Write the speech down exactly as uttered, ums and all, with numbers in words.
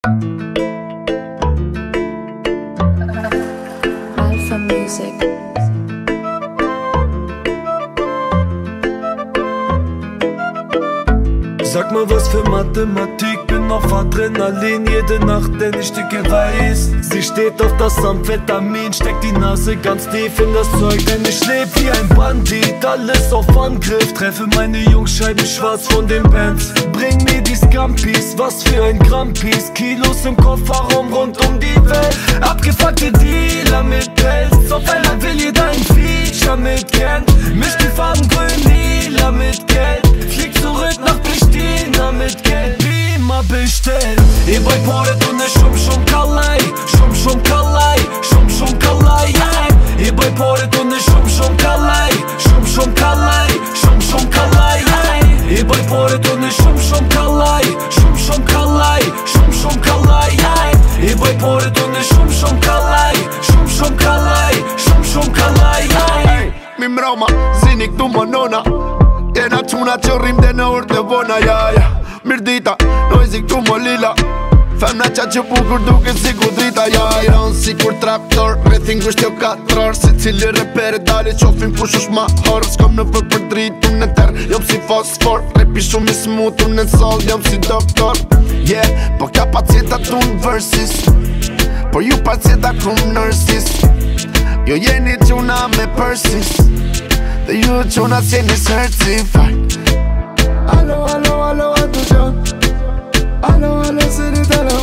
Alpha Music. Sag mal was für Mathematik, bin auf Adrenalin jede Nacht, denn ich dicke weiß. Sie steht auf das Amphetamin, steckt die Nase ganz tief in das Zeug, denn ich leb wie ein Bandit, alles auf Angriff. Treffe meine Jungscheiben schwarz von den Bands. Bring mir die Scampis, was für ein Grampis. Kilos im Kofferraum rund um die Welt. Abgefuckte Dealer mit Pelz, auf einmal will jeder ein Feature mit Geld. Misch die Farben grün, lila mit Geld. Flieg zurück nach Pristina mit Geld. Beamer bestellen. E-boy poret und ne Schum Schum Kalai. Schum Schum Kalai, Schum Schum Kalai. E-boy poret und ne Schum Schum Kalai. Schum Schum Kalai, Schum Schum Kalai. E-boy poret und ne Schum Schum Kalai. Schum Schum Kalai, Schum Schum Kalai. E-boy poret und ne Schum Schum Kalai. Schum Schum Kalai, Schum Schum Kalai. Mi mroma, zinik tu më nona. Jena quna që rrim dhe në orë të vona, ja, ja. Mirdita, nojzik tu më lila. Femna qa që bukur duke si ku drita, ja, ja. Iran si kur traktor, rrethin gusht jo katrar. Se cili repere dali qofin kush është ma hor. S'kom në vër për drit, unë në ter, jom si fosfor. Repi shumë i smut, unë në sol, jom si doktor. Yeah, po kja pacientat unë versis, por ju pacienta kum nurses. Jo jeni quna me persis, dhe ju quna s'jeni certified. Alo, alo, alo, alo, John. Alo, alo, Siri, talo.